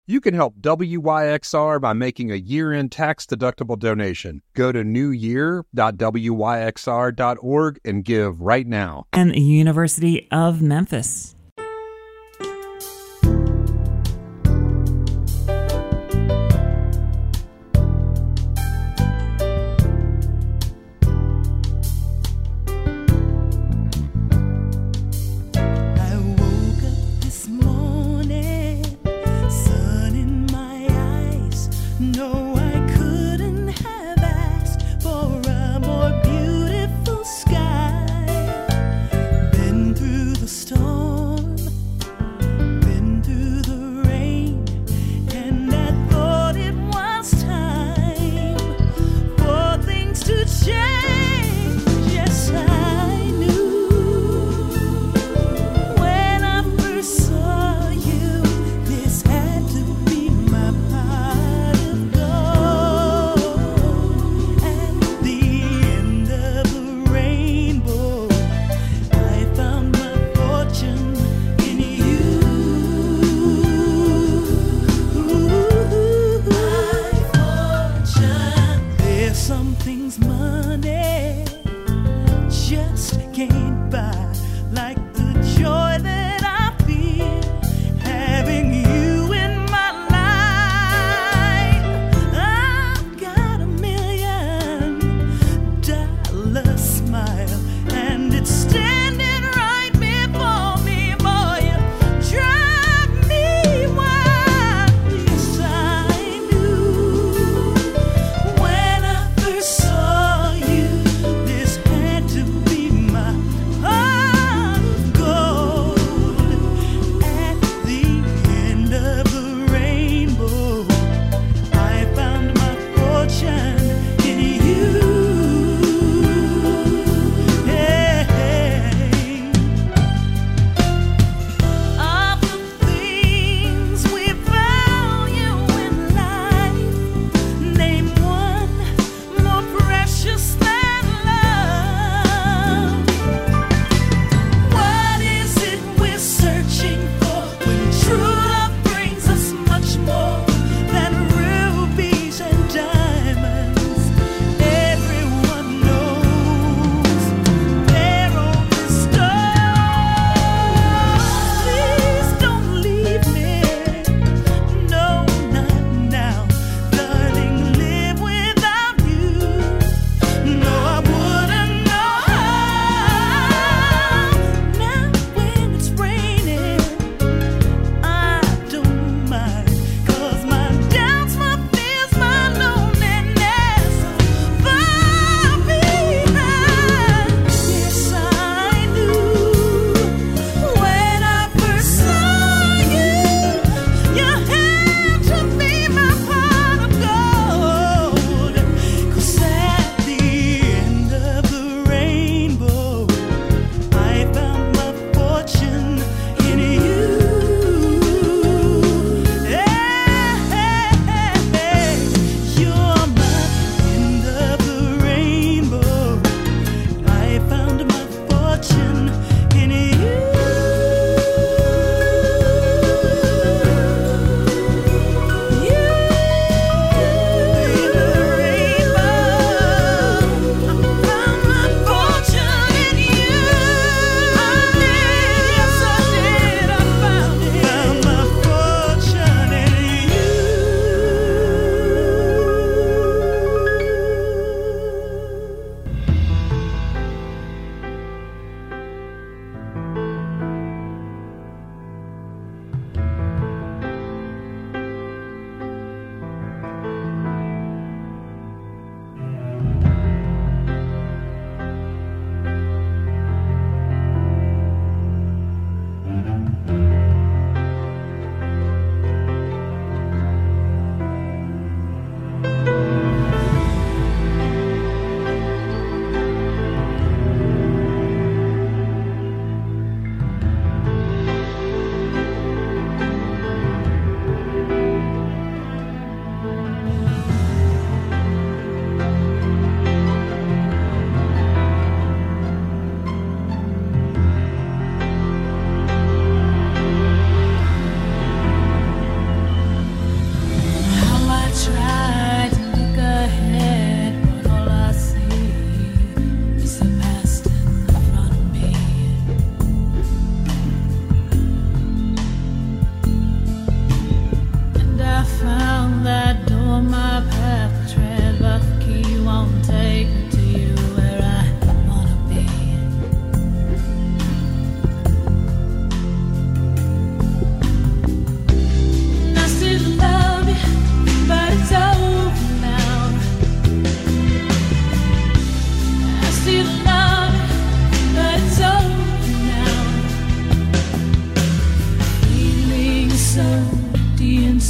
You can help WYXR by making a year-end tax-deductible donation. Go to newyear.wyxr.org and give right now. And University of Memphis. Storm.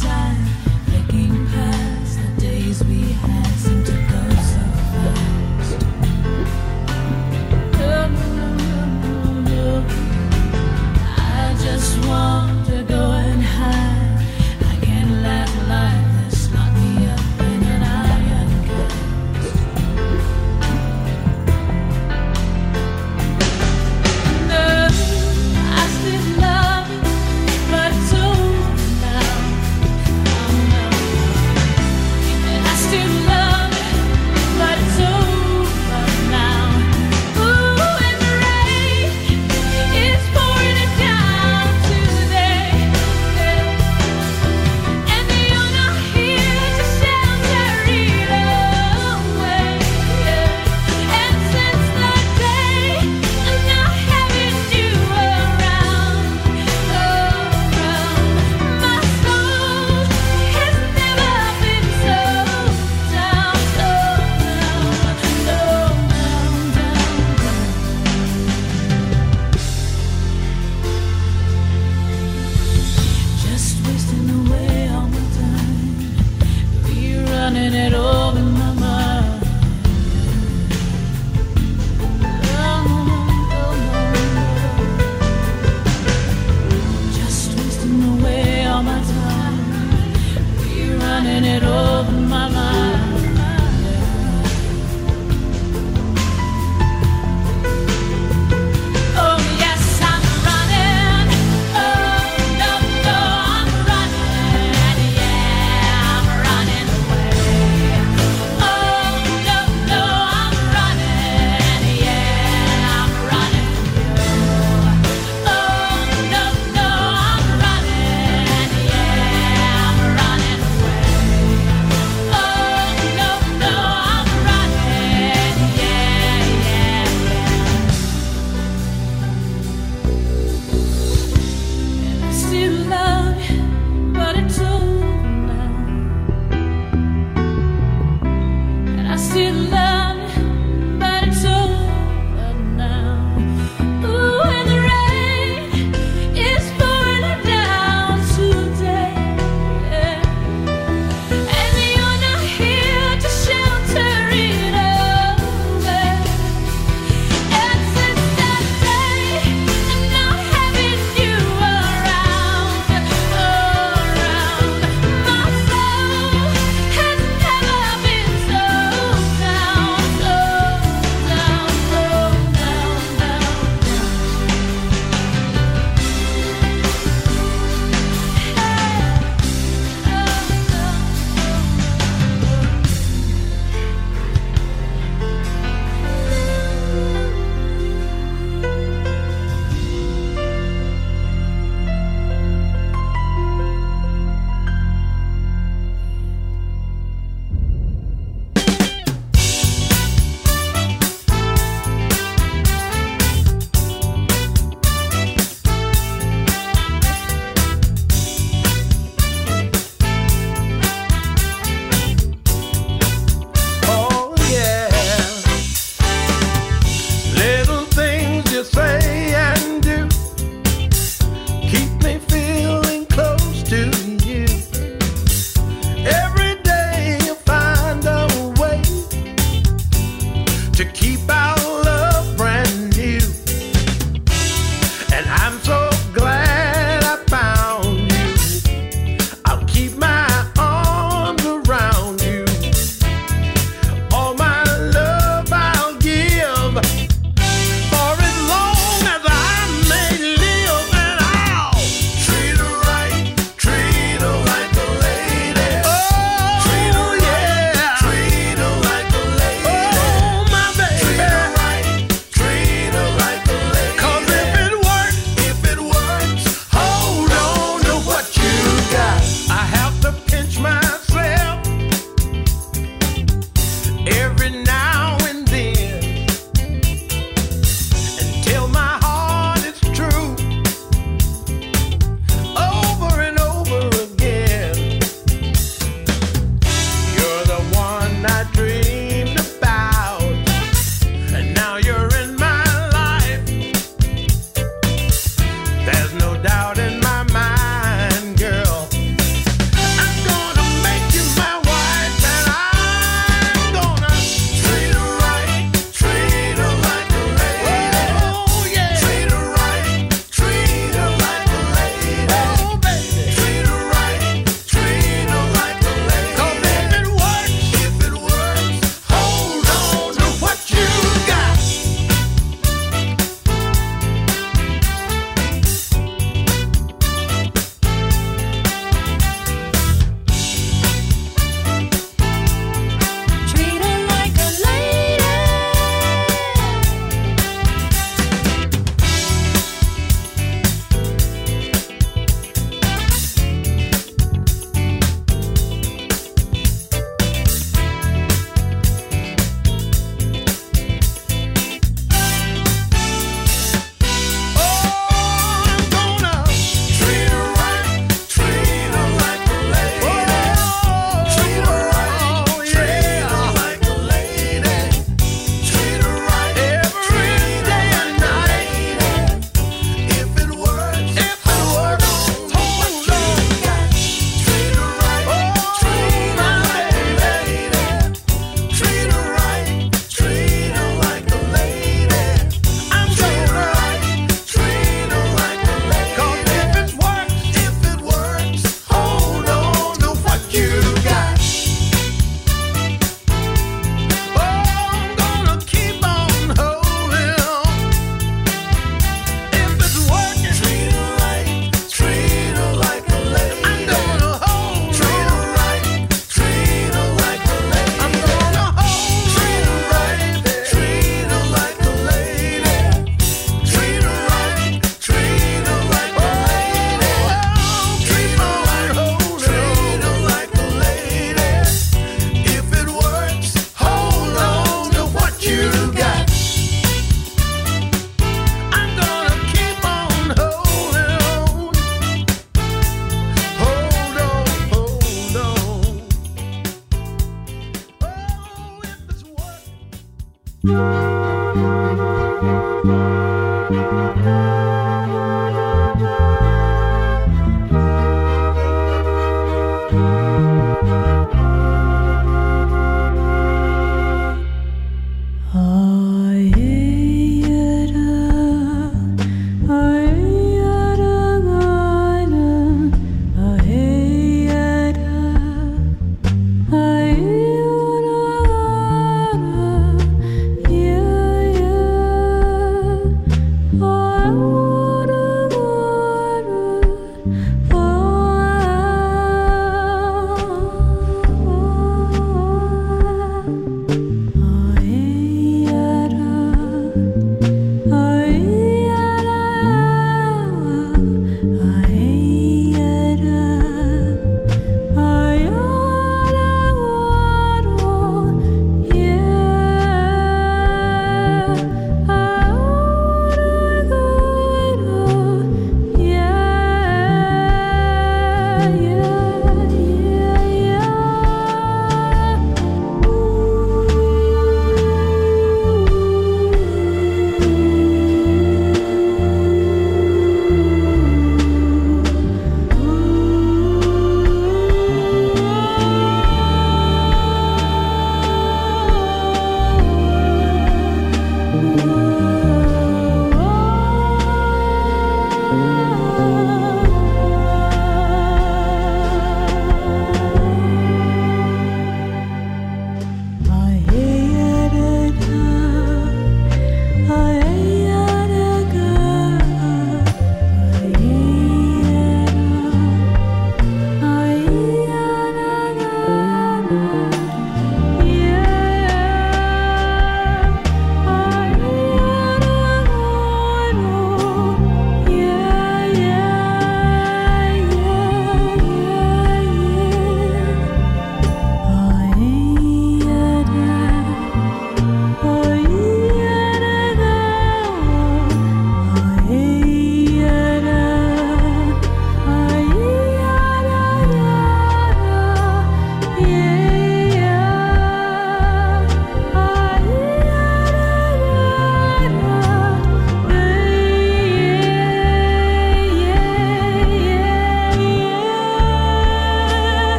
inside, thinking past the days we had seemed to go so fast. I just want to go and hide. I can't laugh like this, lock me up in an iron cage. No, I still love you, but it's over now.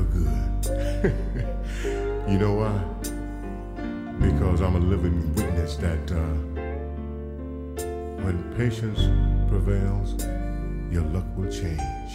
good. You know why? Because I'm a living witness that when patience prevails, your luck will change.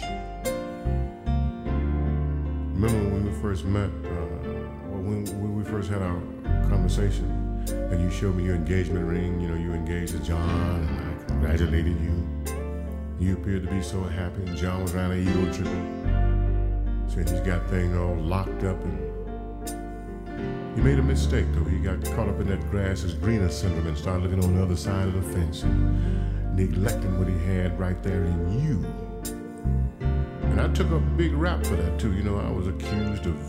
Remember when we first met, when we first had our conversation, and you showed me your engagement ring, you know, you engaged to John, and I congratulated you. You appeared to be so happy, and John was around ego tripping, saying he's got things all locked up, and he made a mistake, though. He got caught up in that grass is greener syndrome and started looking on the other side of the fence and neglecting what he had right there in you. And I took a big rap for that, too. You know, I was accused of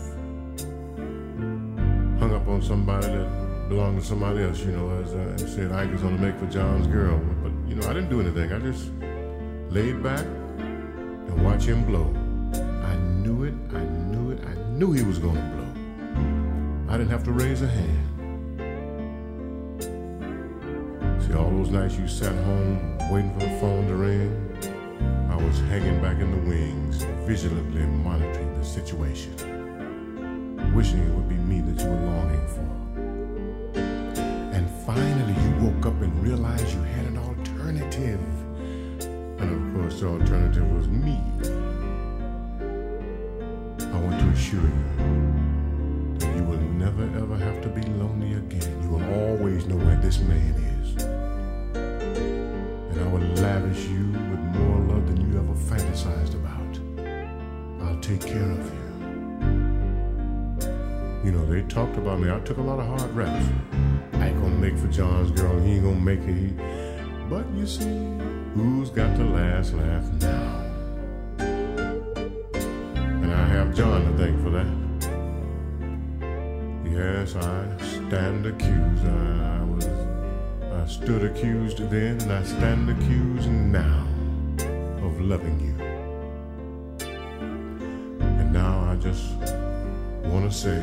hung up on somebody that belonged to somebody else, you know, as I said, Ike was gonna make for John's girl. But, you know, I didn't do anything. I just laid back and watched him blow. I knew it, I knew he was gonna blow. I didn't have to raise a hand. See, all those nights you sat home waiting for the phone to ring, I was hanging back in the wings, vigilantly monitoring the situation, wishing it would be me that you were longing for. And finally you woke up and realized you had an alternative. And of course the alternative was me. I want to assure you that you will never ever have to be lonely again. You will always know where this man is. And I will lavish you with more love than you ever fantasized about. I'll take care of you. You know, they talked about me. I took a lot of hard raps. I ain't gonna make for John's girl, he ain't gonna make it. But you see, who's got the last laugh now? And I have John to thank for that. Yes, I stand accused. I stood accused then, and I stand accused now of loving you. And now I just want to say,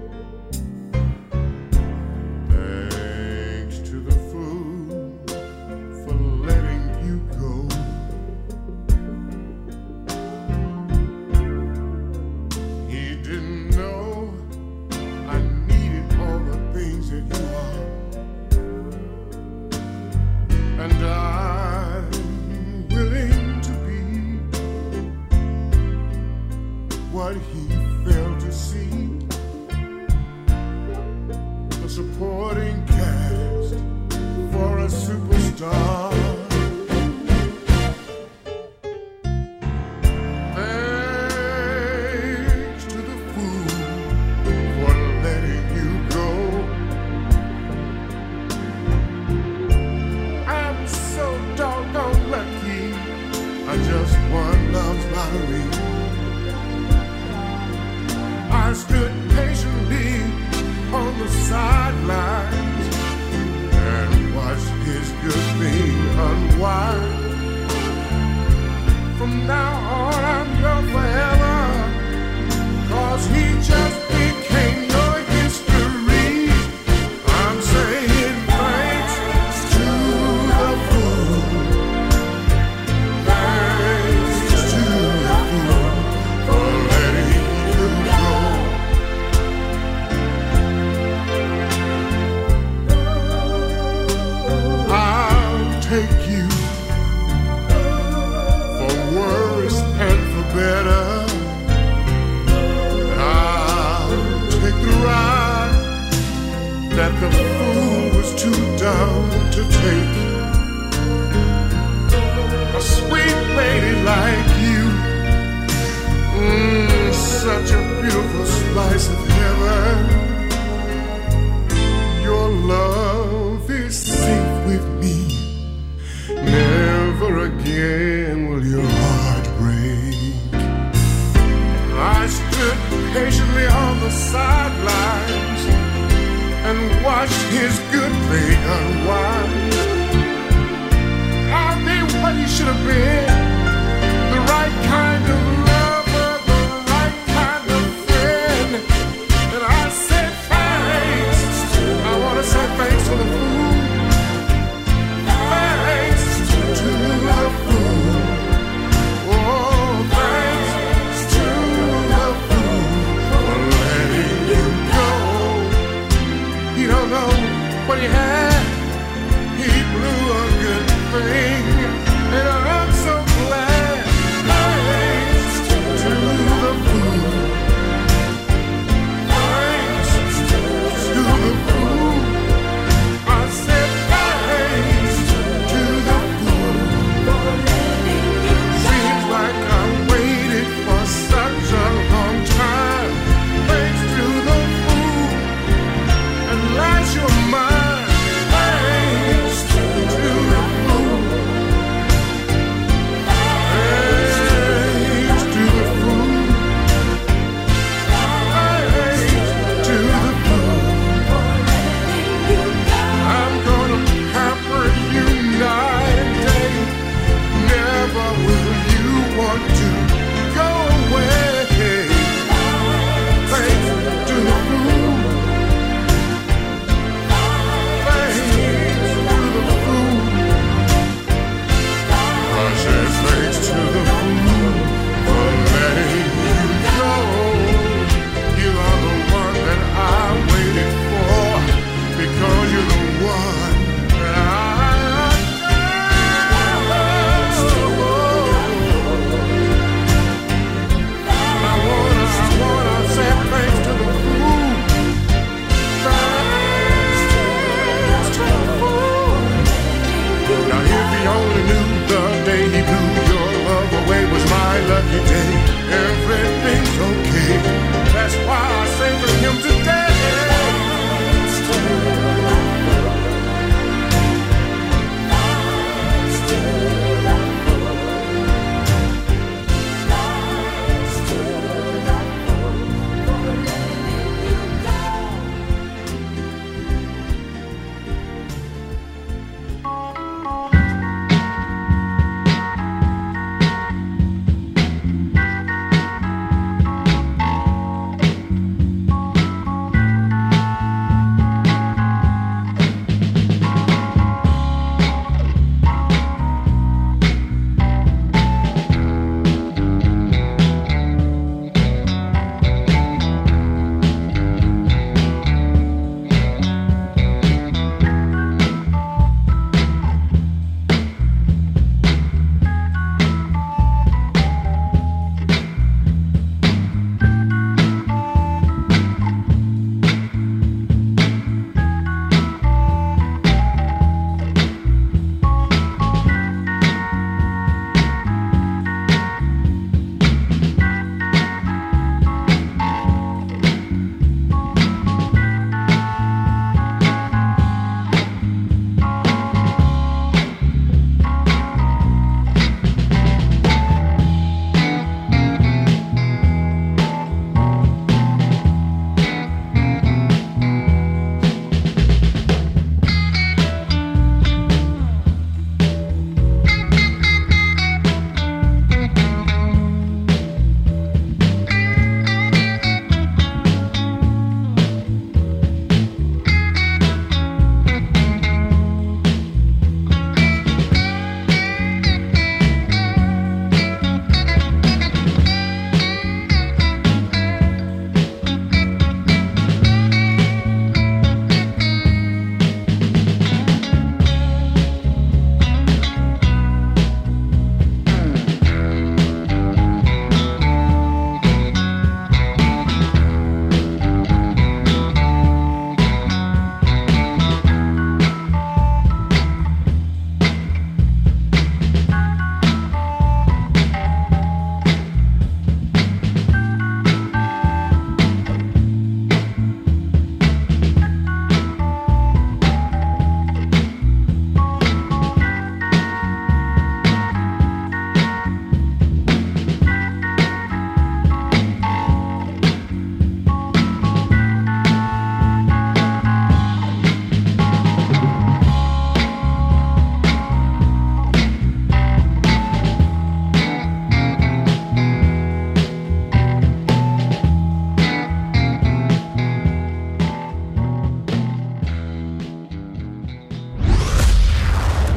thanks to the fool for letting you go. He didn't know I needed all the things that you are. And I'm willing to be what he failed to see. A supporting cast for a superstar. Thanks to the fool for letting you go. I'm so doggone lucky. I just won love's lottery. I stood patiently on the sidelines and watched his good thing unwind. From now on, I'm your forever, 'cause he just became your history. I'm saying thanks to the fool. Thanks to the fool for letting you go. I'll take you for worse and for better. I'll take the ride that the fool was too dumb to take. A sweet lady like you, such a beautiful slice of heaven. Your love is safe with me. Never again will your heart break. I stood patiently on the sidelines and watched his good thing unwind. I'll be what he should have been, the right kind of lover, the right kind of friend. And I said thanks. I want to say thanks to the fool. Thanks to the fool. Oh, thanks to the fool he blew a good thing, and I'm so glad. Thanks to the fool. Thanks to the fool. I said thanks to the fool. Seems like I waited for such a long time. Thanks to the fool. And last your mind. Thanks to the fool.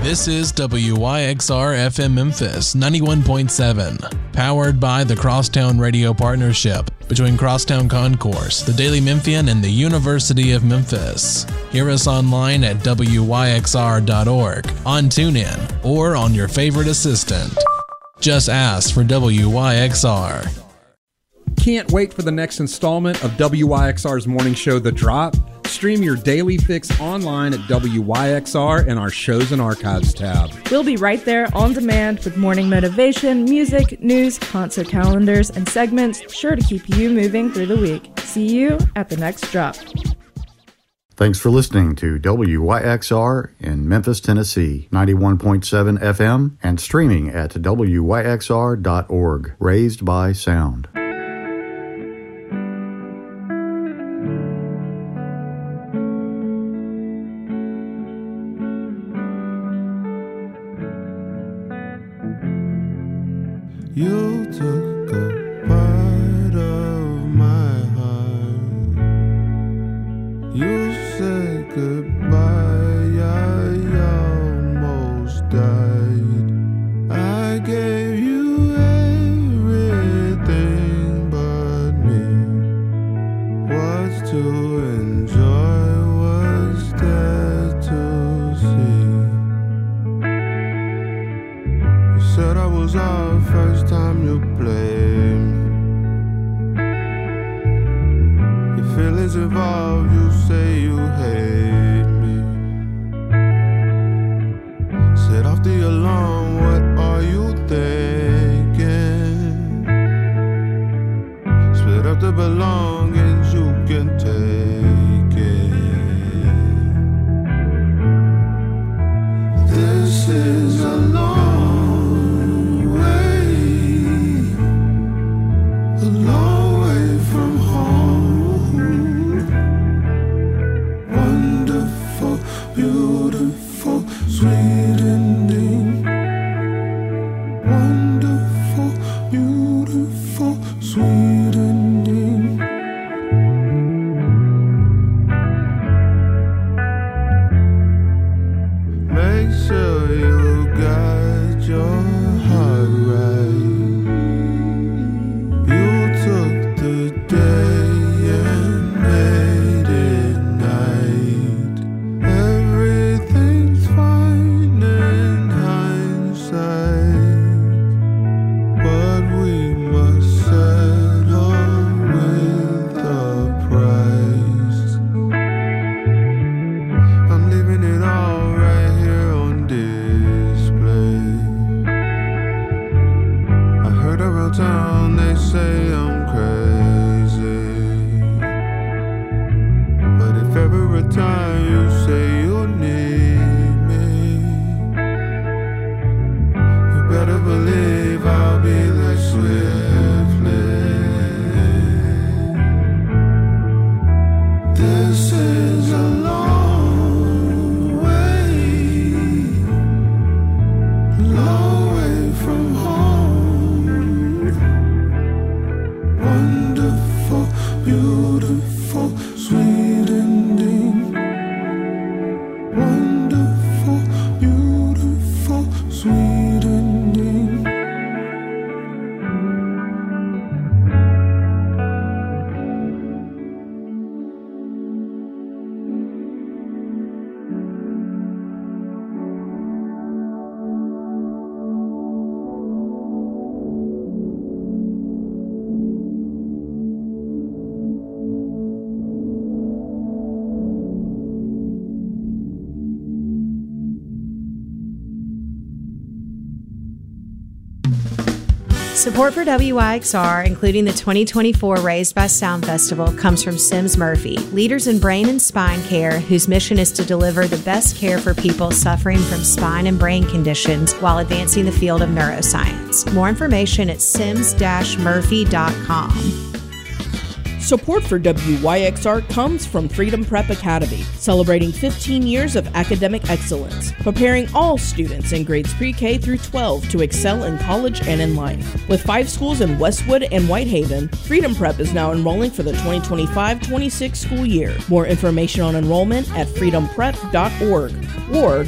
This is WYXR FM Memphis 91.7, powered by the Crosstown Radio Partnership between Crosstown Concourse, the Daily Memphian, and the University of Memphis. Hear us online at WYXR.org, on TuneIn, or on your favorite assistant. Just ask for WYXR. Can't wait for the next installment of WYXR's morning show, The Drop? Stream your daily fix online at WYXR and our shows and archives tab. We'll be right there on demand with morning motivation, music, news, concert calendars, and segments sure to keep you moving through the week. See you at the next drop. Thanks for listening to WYXR in Memphis, Tennessee, 91.7 FM, and streaming at WYXR.org. Raised by Sound. You took a part of my heart. You said goodbye, I almost died. I gave you everything but me. What's to enjoy, what's there to see? You said I was our first time you played me. Your feelings involved, you say you hate me. Set off the alarm, what are you thinking? Split up the belongings, you can take it. This is a long way from home. Wonderful, beautiful, sweet ending. Wonderful, beautiful, sweet ending. Make sure you got your heart right. Took the day and made it night. Everything's fine in hindsight, but we must settle with a price. I'm leaving it all right here on display. I heard around town they say I'm crazy, but if ever a time you say you need me, you better believe I'll be there swiftly. This is a long way from home. Wonderful, beautiful, sweet ending. Wonderful, beautiful, sweet ending. Support for WYXR, including the 2024 Raised by Sound Festival, comes from Sims Murphy, leaders in brain and spine care, whose mission is to deliver the best care for people suffering from spine and brain conditions while advancing the field of neuroscience. More information at sims-murphy.com. Support for WYXR comes from Freedom Prep Academy, celebrating 15 years of academic excellence, preparing all students in grades pre-K through 12 to excel in college and in life. With 5 schools in Westwood and Whitehaven, Freedom Prep is now enrolling for the 2025-26 school year. More information on enrollment at freedomprep.org or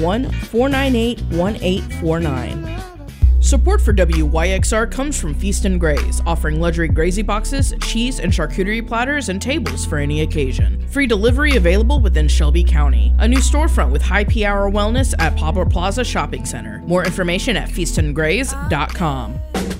901-498-1849. Support for WYXR comes from Feast and Graze, offering luxury grazy boxes, cheese and charcuterie platters, and tables for any occasion. Free delivery available within Shelby County. A new storefront with Happy Hour Wellness at Poplar Plaza Shopping Center. More information at feastandgraze.com.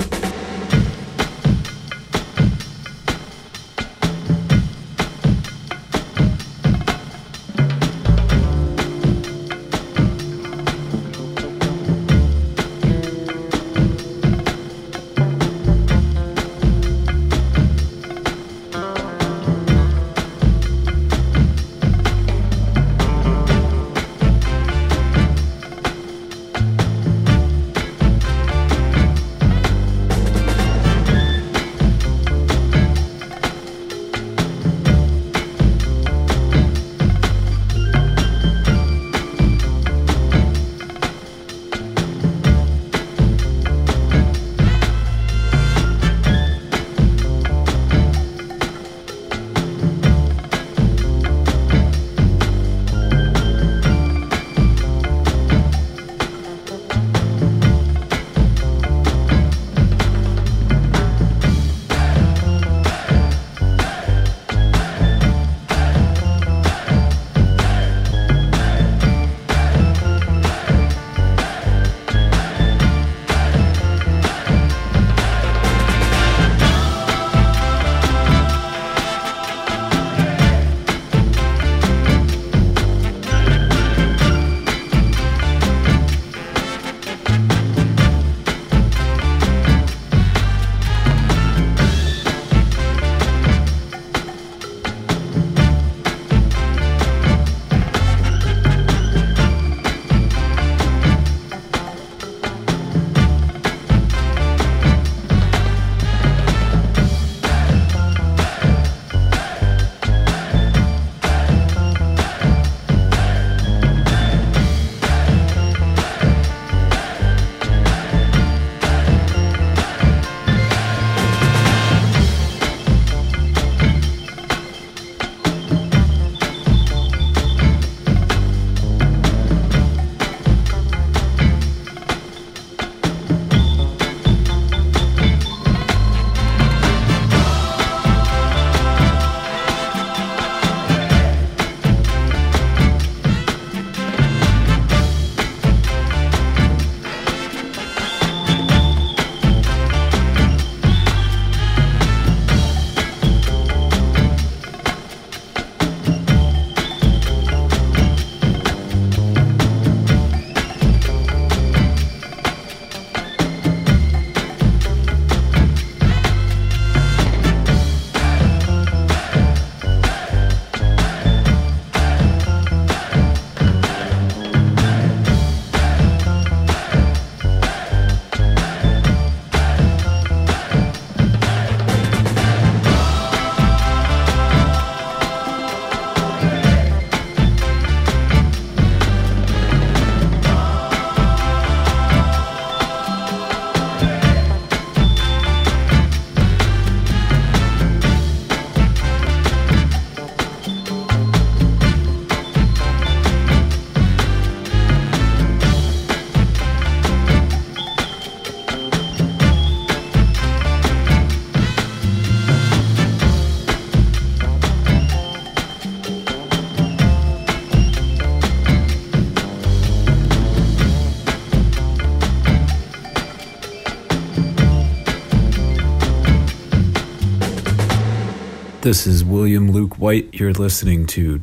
This is William Luke White. You're listening to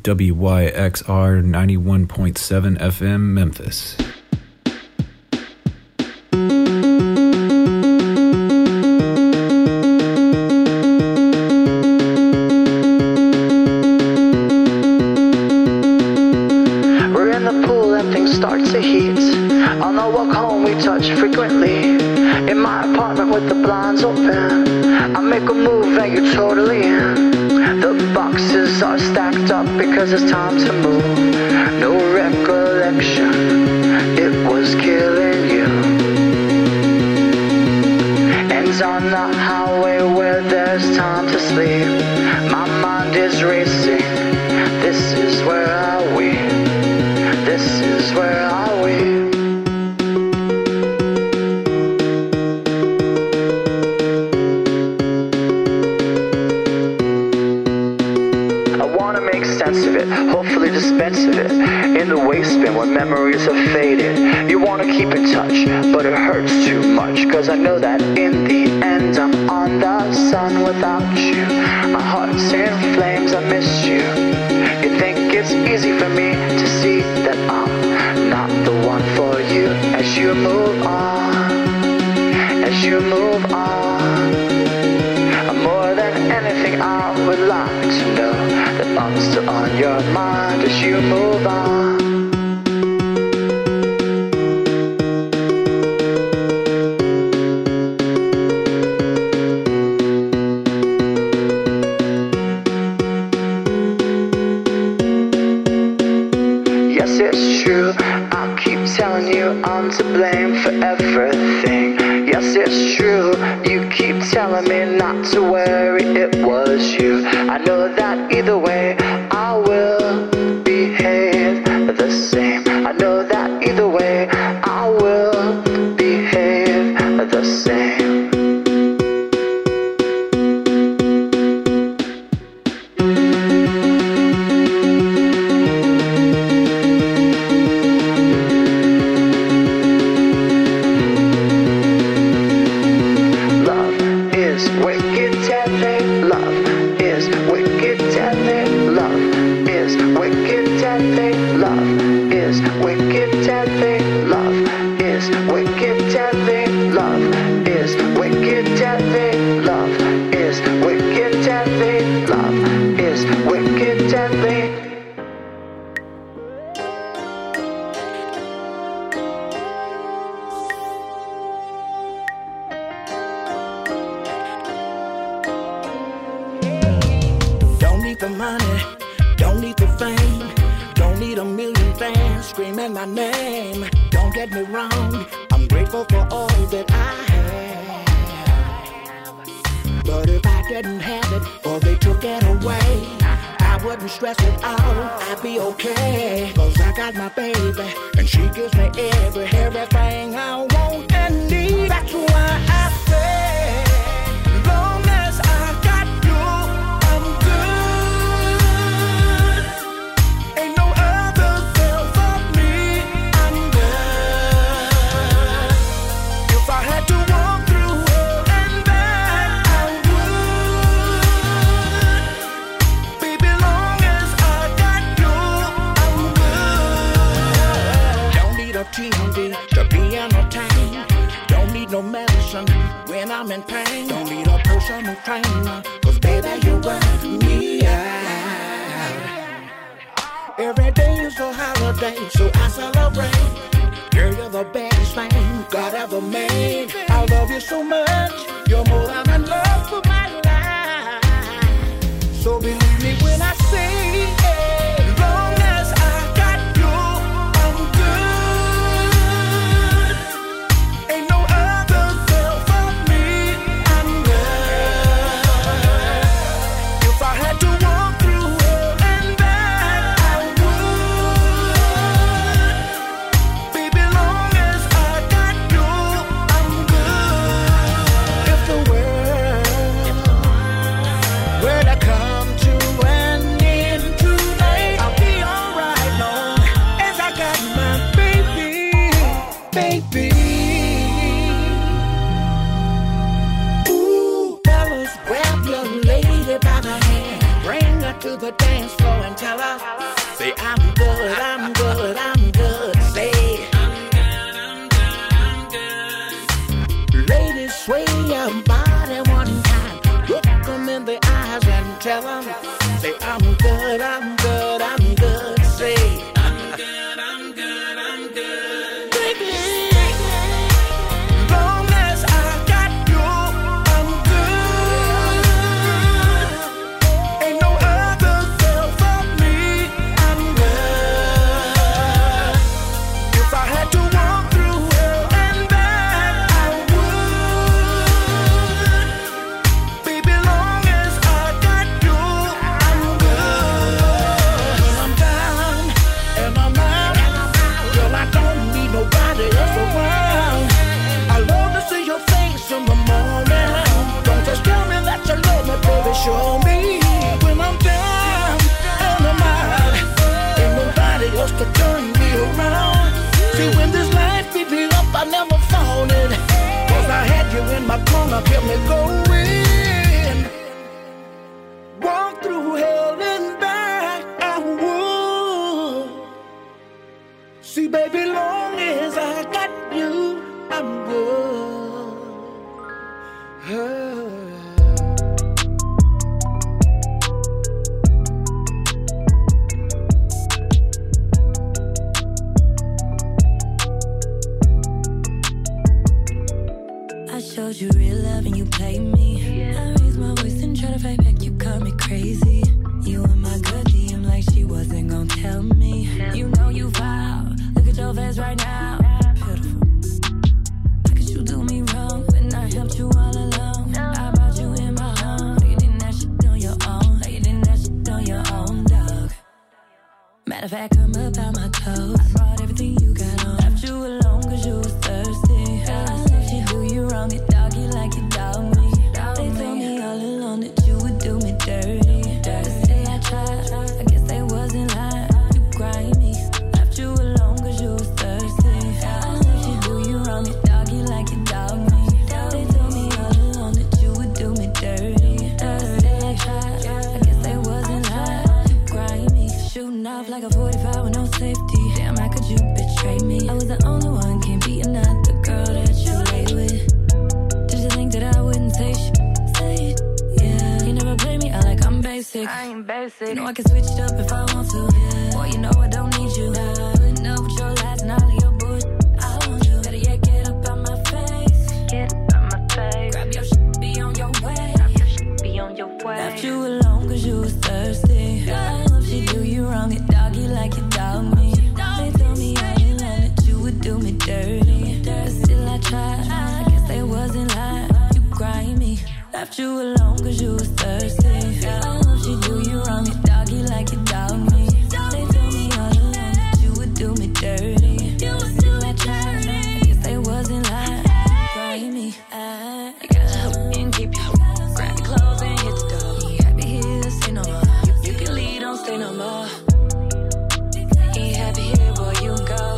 WYXR 91.7 FM Memphis. We're in the pool and things start to heat. On the walk home we touch frequently. In my apartment with the blinds open, I make a move and you're totally in. The boxes are stacked up because it's time to move. No recollection, it was killing you. And on the highway where there's time to sleep, my mind is racing. This is where are we? This is where are we? Of it, hopefully dispense of it in the waste bin where memories have faded. You wanna keep in touch, but it hurts too much, cause I know that in the end I'm on the sun without you. My heart's in flames, I miss you. You think it's easy for me to see that I'm not the one for you. As you move on, as you move on, more than anything I would like to know that I'm still on your mind as you move on. Yes, it's true, I'll keep telling you I'm to blame for everything. Yes, it's true, you keep telling me not to worry, it was you. I know that either way I will behave the same. I know that either way I will behave the same. Everything I want and need. That's why I say, long as I got you, I'm good. Ain't no other girl for me, I'm good. If I had to walk through hell and back, I would. Baby, long as I got you, I'm good. Don't need a TV to be entertained. Don't need no medicine when I'm in pain. Don't need a personal trainer, cause baby you work me out. Every day is a holiday, so I celebrate. Girl, you're the best thing God ever made. I love you so much, you're more than enough for my life. So believe me when I say, long as I got you, I'm good. Ain't no other girl for me, I'm good. If I had to walk through hell and back, I would. Baby, long as I got you, I'm good. If the world were to come to an end tonight, I'll be alright long as I got my baby, baby. Ooh, fellas, grab your lady by the hand, bring her to the dance floor and tell her, say I'm good, I'm good, I'm good. Say, ladies, sway your body one time, look them in the eyes and tell them, say I'm good, I'm good, I'm good. Say, I'm good, I'm good, I'm good. kept me going. Walk through hell and back, I would. See, baby, long as I got you, I'm good. I showed you real love and you played me. I raised my voice and tried to fight back, you called me crazy. You in my good DM like she wasn't gonna tell me. You know you foul, look at your face right now. Beautiful. How could you do me wrong when I helped you all along? I brought you in my home, you did that shit on your own. You did that shit on your own, dog. Matter of fact, I'm up out my clothes. I brought everything you got on. Left you alone cause you was thirsty. I left you, do you wrong, you doggy like you dog me. They told me all along that you would do me dirty. Say I tried, I guess they wasn't lying. You grind me, left you alone cause you was thirsty. I left you, do you wrong, you doggy like you dog me. They told me all along that you would do me dirty. Say I tried, I guess they wasn't lying. You grind me, shooting off like a 45 with no safety. Damn, how could you betray me? I was the only one, can't be another girl that you lay with. Did you think that I wouldn't say shit? Say it, yeah. You never play me out like I'm basic. I ain't basic. You know I can switch it up if I want to. Yeah. Boy, you know I don't need you. Putting up with your lies and all of your bullshit. I want you. Better yet, get up out my face. Get up out my face. Grab your shit, be on your way. Grab your shit, be on your way. Left you alone cause you was thirsty. I love she do you wrong, it doggy like you dog me. They told me all along that you would do me dirty. But still I tried, I guess they wasn't lying. You grind me, left you alone cause you was thirsty. I love she do you wrong, it doggy like you dog me. They told me all along that you would do me dirty. But still I tried, I guess they wasn't lying. You grind me, I gotta help and keep you. Grab your clothes and hit the door. You happy here, say no more. You can leave, don't stay no more. Ain't happy here, boy, you can go.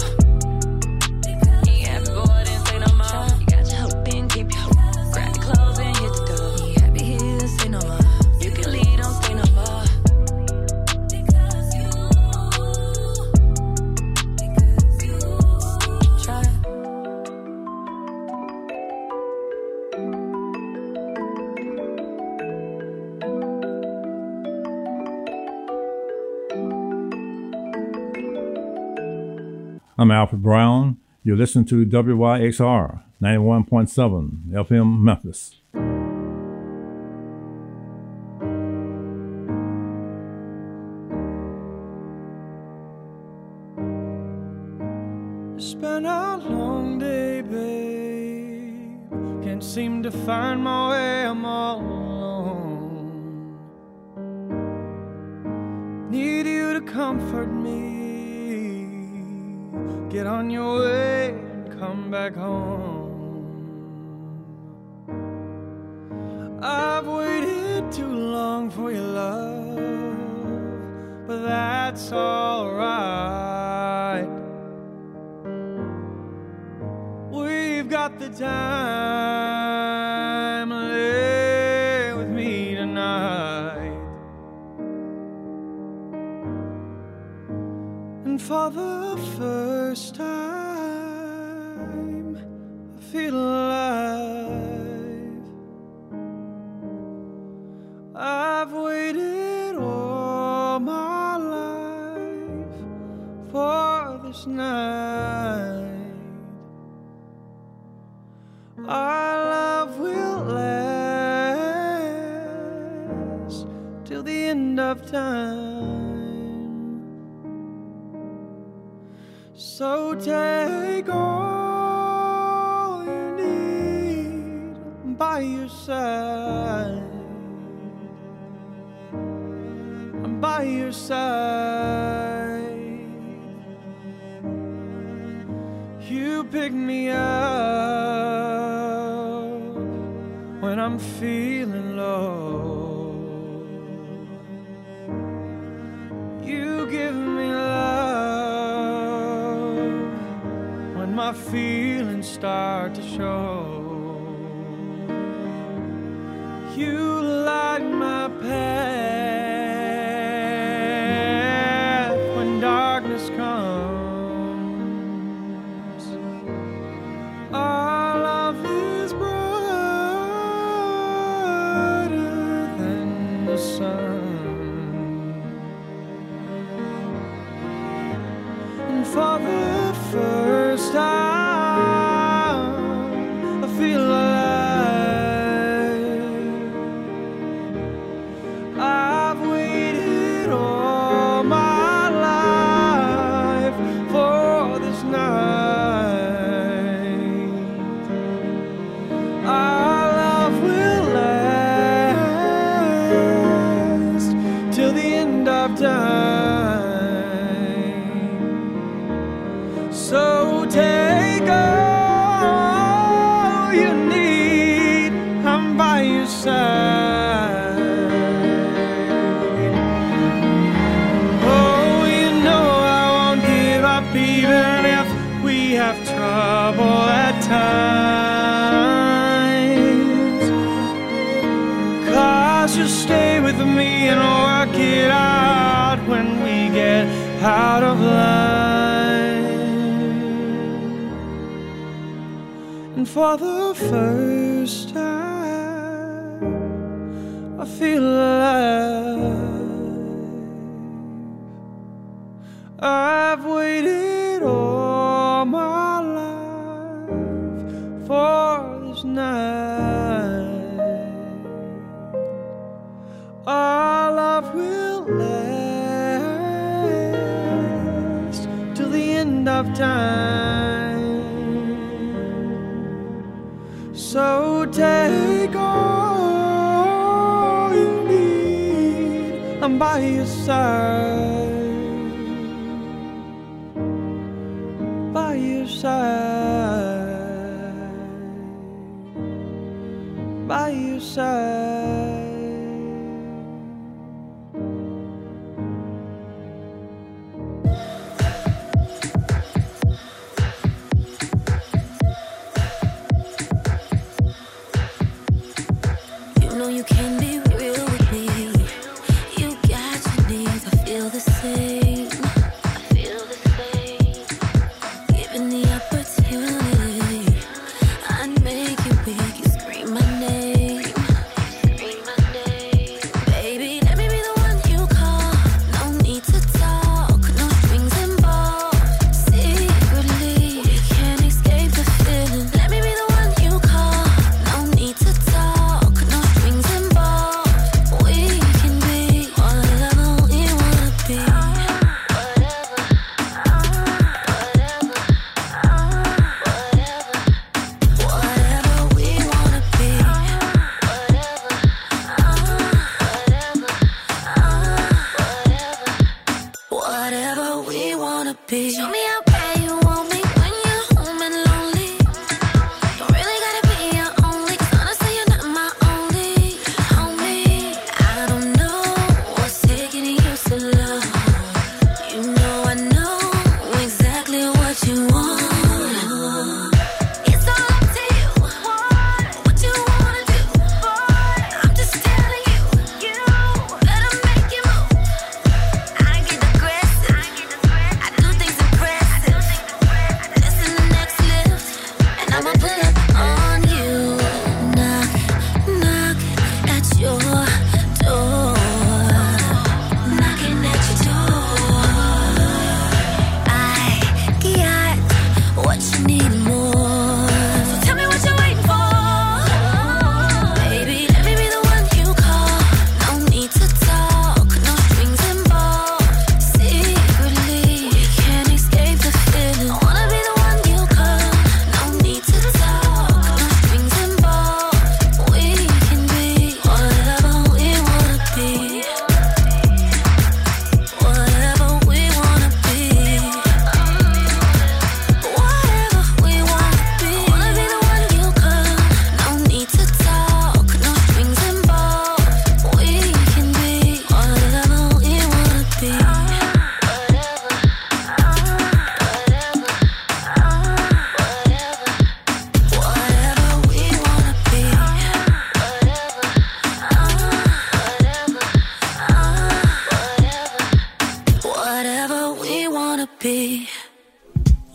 Ain't happy, boy, then say no more. You got your hope and keep you. Grab your clothes and hit the door. Ain't happy here, say no more. You can leave, don't stay no more. Try. I'm Alfred Brown. You're listening to WYXR 91.7 FM Memphis. It's been a long day, babe. Can't seem to find my way, I'm all alone. Need you to comfort me. Get on your way and come back home. I've waited too long for your love, but that's alright. We've got the time, lay with me tonight. And for the first time, I feel alive. I've waited all my life for this night. Our love will last till the end of time. So take all you need by your side. I'm by your side. You pick me up when I'm feeling low. You give me love when my feelings start to show. You light my path when darkness comes. Our love is brighter than the sun. And for the first time, I feel alive. I've waited all my life for this night. Our love will last till the end of time. So take all you need, I'm by your side. Oh, you know I won't give up even if we have trouble at times. 'Cause you'll stay with me and work it out when we get out of line. And for the first time, I feel alive. I've waited all my life for this night. Our love will last till the end of time. So take all you need, I'm by your side. By your side. By your side. You can be real with me. You got your needs, I feel the same. I feel the same. Given the opportunity, I'd make you big. You scream my name.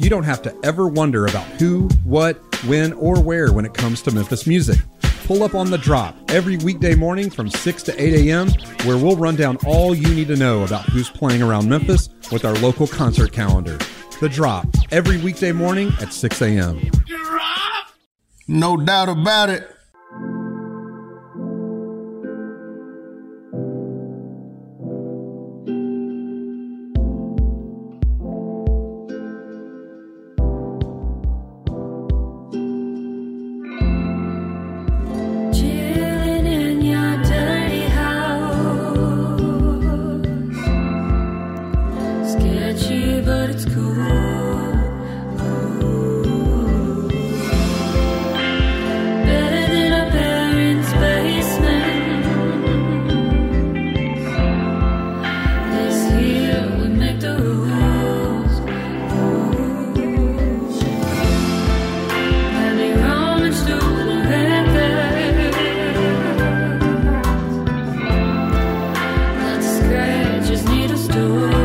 you don't have to ever wonder about who, what, when, or where when it comes to Memphis music. Pull up on The Drop every weekday morning from 6 to 8 a.m., where we'll run down all you need to know about who's playing around Memphis with our local concert calendar. The Drop every weekday morning at 6 a.m. No doubt about it. But it's cool. Better than our parents' basement. This here we make the rules. And they rummage through the records. Lots of scratches need a store.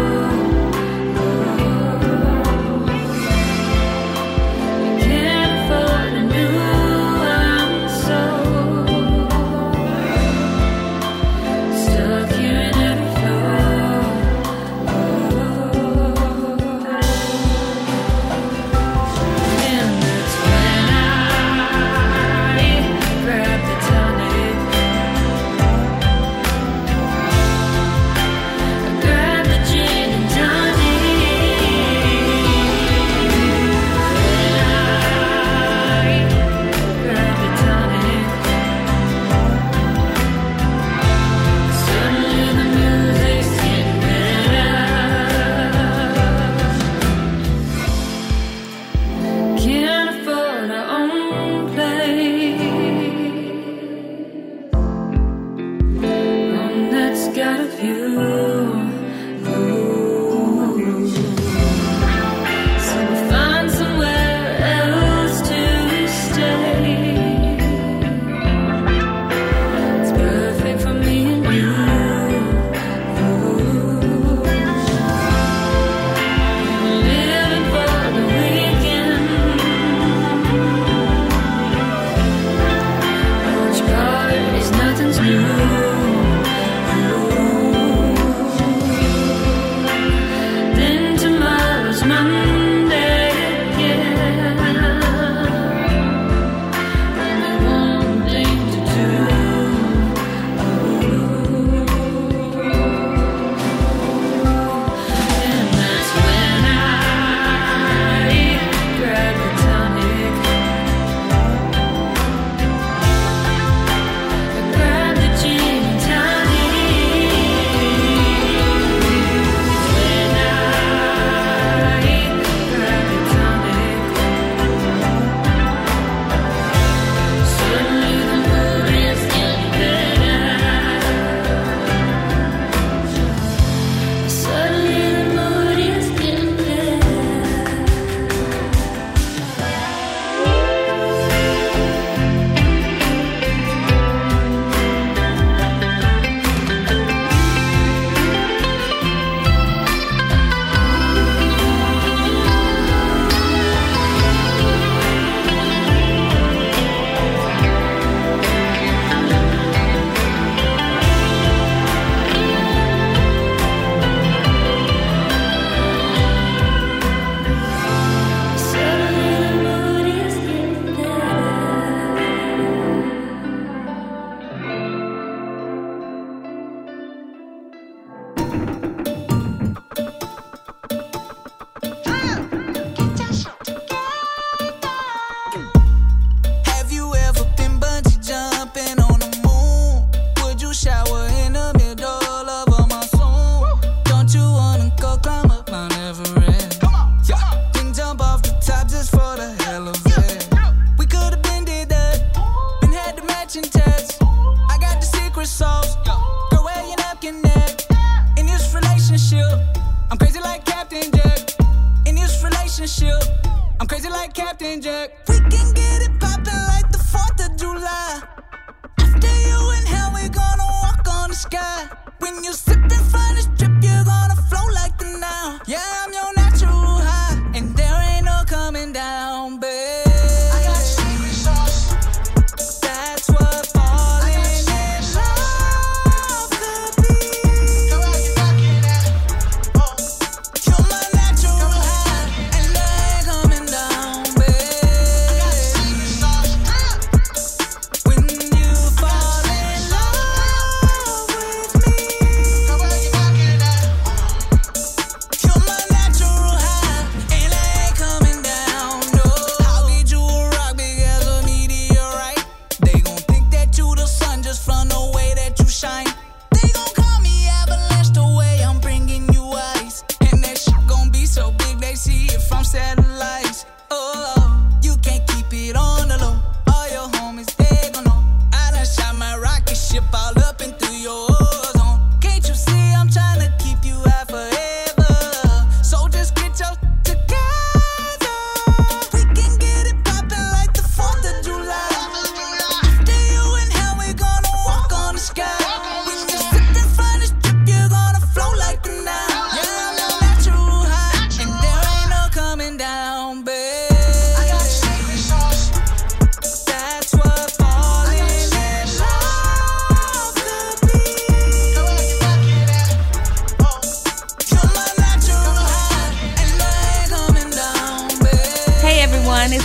I'm crazy like Captain Jack. We can get it poppin' like the 4th of July. After you in hell, we gonna walk on the sky. When you sip in front of this trip, you're gonna flow like the Nile. Yeah, I'm your natural high, and there ain't no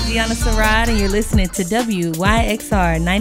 Gianna Sarad, and you're listening to WYXR 90.